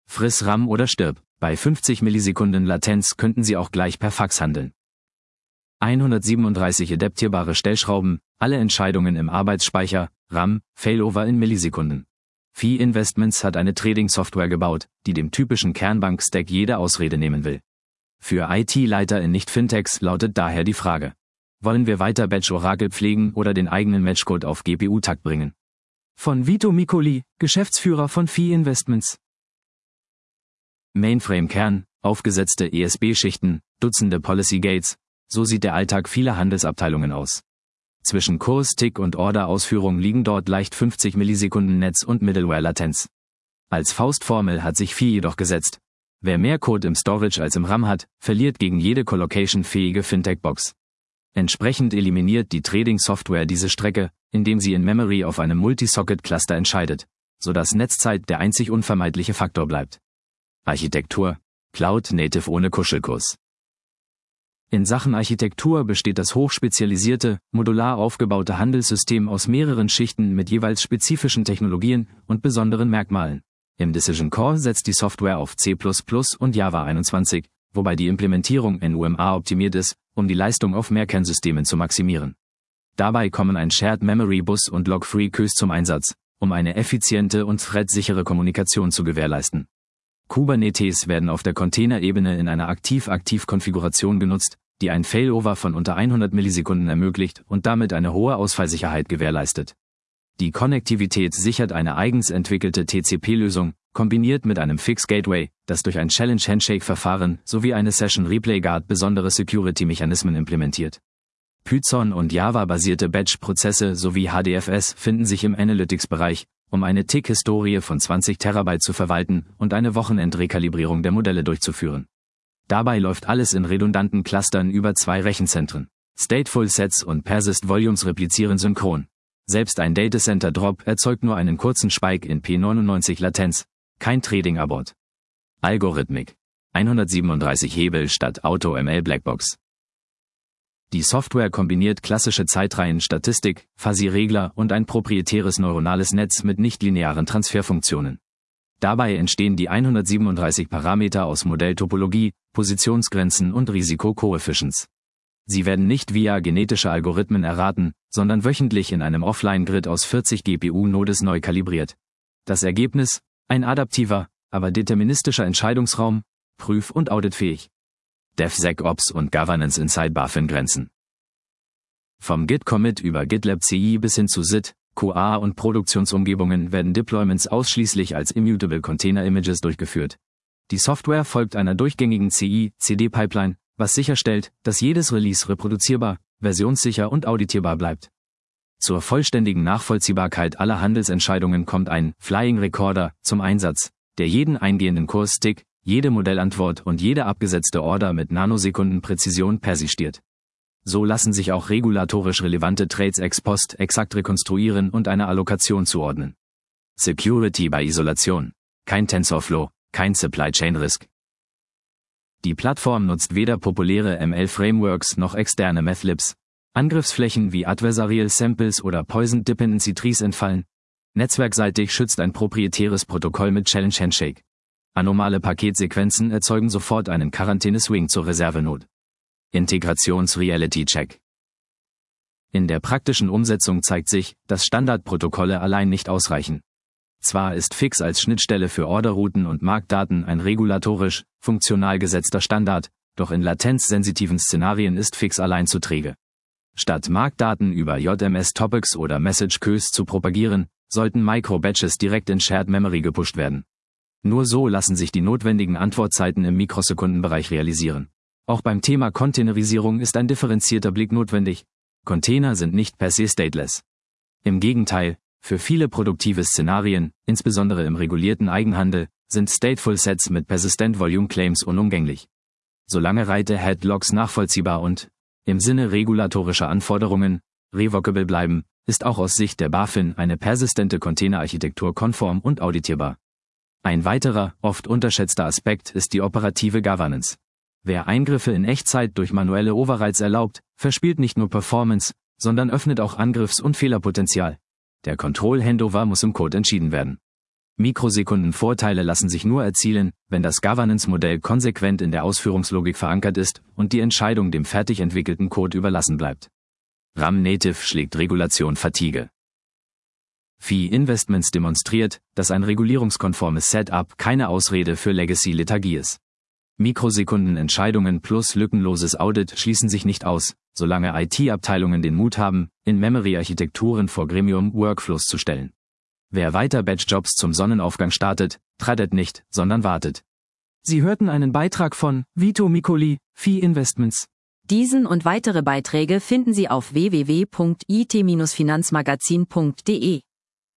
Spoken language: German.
Friss RAM oder stirb. Bei 50 Millisekunden Latenz könnten Sie auch gleich per Fax handeln. 137 adaptierbare Stellschrauben, alle Entscheidungen im Arbeitsspeicher, RAM, Failover in Millisekunden. Fee Investments hat eine Trading-Software gebaut, die dem typischen Kernbank-Stack jede Ausrede nehmen will. Für IT-Leiter in Nicht-Fintechs lautet daher die Frage: Wollen wir weiter Batch-Orakel pflegen oder den eigenen Matchcode auf GPU-Takt bringen? Von Vito Micoli, Geschäftsführer von Fee Investments. Mainframe-Kern, aufgesetzte ESB-Schichten, Dutzende Policy-Gates, so sieht der Alltag vieler Handelsabteilungen aus. Zwischen Kurs, Tick und Order-Ausführung liegen dort leicht 50 Millisekunden Netz- und Middleware-Latenz. Als Faustformel hat sich Fee jedoch gesetzt: Wer mehr Code im Storage als im RAM hat, verliert gegen jede Collocation-fähige Fintech-Box. Entsprechend eliminiert die Trading-Software diese Strecke, indem sie in Memory auf einem Multisocket-Cluster entscheidet, sodass Netzzeit der einzig unvermeidliche Faktor bleibt. Architektur: Cloud Native ohne Kuschelkurs. In Sachen Architektur besteht das hochspezialisierte, modular aufgebaute Handelssystem aus mehreren Schichten mit jeweils spezifischen Technologien und besonderen Merkmalen. Im Decision Core setzt die Software auf C++ und Java 21, wobei die Implementierung in UMA optimiert ist, um die Leistung auf Mehrkernsystemen zu maximieren. Dabei kommen ein Shared Memory Bus und Log-Free Queues zum Einsatz, um eine effiziente und thread-sichere Kommunikation zu gewährleisten. Kubernetes werden auf der Containerebene in einer Aktiv-Aktiv-Konfiguration genutzt, die ein Failover von unter 100 Millisekunden ermöglicht und damit eine hohe Ausfallsicherheit gewährleistet. Die Konnektivität sichert eine eigens entwickelte TCP-Lösung, kombiniert mit einem Fix-Gateway, das durch ein Challenge-Handshake-Verfahren sowie eine Session-Replay-Guard besondere Security-Mechanismen implementiert. Python und Java-basierte Batch-Prozesse sowie HDFS finden sich im Analytics-Bereich, um eine Tick-Historie von 20 Terabyte zu verwalten und eine Wochenend-Rekalibrierung der Modelle durchzuführen. Dabei läuft alles in redundanten Clustern über 2 Rechenzentren. Stateful Sets und Persist Volumes replizieren synchron. Selbst ein Datacenter Drop erzeugt nur einen kurzen Spike in P99 Latenz, kein Trading Abort. Algorithmik: 137 Hebel statt Auto-ML Blackbox. Die Software kombiniert klassische Zeitreihen-Statistik, Fuzzy-Regler und ein proprietäres neuronales Netz mit nichtlinearen Transferfunktionen. Dabei entstehen die 137 Parameter aus Modelltopologie, Positionsgrenzen und Risikokoeffizients. Sie werden nicht via genetische Algorithmen erraten, sondern wöchentlich in einem Offline-Grid aus 40 GPU-Nodes neu kalibriert. Das Ergebnis: ein adaptiver, aber deterministischer Entscheidungsraum, prüf- und auditfähig. DevSecOps und Governance inside BaFin-Grenzen. Vom Git-Commit über GitLab CI bis hin zu SID, QA und Produktionsumgebungen werden Deployments ausschließlich als Immutable Container Images durchgeführt. Die Software folgt einer durchgängigen CI/CD-Pipeline, was sicherstellt, dass jedes Release reproduzierbar, versionssicher und auditierbar bleibt. Zur vollständigen Nachvollziehbarkeit aller Handelsentscheidungen kommt ein Flying Recorder zum Einsatz, der jeden eingehenden Kurstick, jede Modellantwort und jede abgesetzte Order mit Nanosekundenpräzision persistiert. So lassen sich auch regulatorisch relevante Trades ex post exakt rekonstruieren und einer Allokation zuordnen. Security bei Isolation: kein TensorFlow, kein Supply Chain Risk. Die Plattform nutzt weder populäre ML-Frameworks noch externe Mathlibs. Angriffsflächen wie Adversarial Samples oder Poisoned Dependency Trees entfallen. Netzwerkseitig schützt ein proprietäres Protokoll mit Challenge Handshake. Anomale Paketsequenzen erzeugen sofort einen Quarantäne-Swing zur Reservenode. Integrations-Reality-Check. In der praktischen Umsetzung zeigt sich, dass Standardprotokolle allein nicht ausreichen. Zwar ist Fix als Schnittstelle für Orderrouten und Marktdaten ein regulatorisch, funktional gesetzter Standard, doch in latenzsensitiven Szenarien ist Fix allein zu träge. Statt Marktdaten über JMS-Topics oder Message-Queues zu propagieren, sollten Micro-Batches direkt in Shared Memory gepusht werden. Nur so lassen sich die notwendigen Antwortzeiten im Mikrosekundenbereich realisieren. Auch beim Thema Containerisierung ist ein differenzierter Blick notwendig. Container sind nicht per se stateless. Im Gegenteil, für viele produktive Szenarien, insbesondere im regulierten Eigenhandel, sind Stateful Sets mit Persistent Volume Claims unumgänglich. Solange Write-Ahead-Logs nachvollziehbar und, im Sinne regulatorischer Anforderungen, revocable bleiben, ist auch aus Sicht der BaFin eine persistente Containerarchitektur konform und auditierbar. Ein weiterer, oft unterschätzter Aspekt ist die operative Governance. Wer Eingriffe in Echtzeit durch manuelle Overrides erlaubt, verspielt nicht nur Performance, sondern öffnet auch Angriffs- und Fehlerpotenzial. Der Control-Handover muss im Code entschieden werden. Mikrosekundenvorteile lassen sich nur erzielen, wenn das Governance-Modell konsequent in der Ausführungslogik verankert ist und die Entscheidung dem fertig entwickelten Code überlassen bleibt. RAM Native schlägt Regulation Fatigue. Fee Investments demonstriert, dass ein regulierungskonformes Setup keine Ausrede für Legacy-Lethargie ist. Mikrosekundenentscheidungen plus lückenloses Audit schließen sich nicht aus, solange IT-Abteilungen den Mut haben, In-Memory-Architekturen vor Gremium-Workflows zu stellen. Wer weiter Batch-Jobs zum Sonnenaufgang startet, threadet nicht, sondern wartet. Sie hörten einen Beitrag von Vito Micoli, Fee Investments. Diesen und weitere Beiträge finden Sie auf www.it-finanzmagazin.de.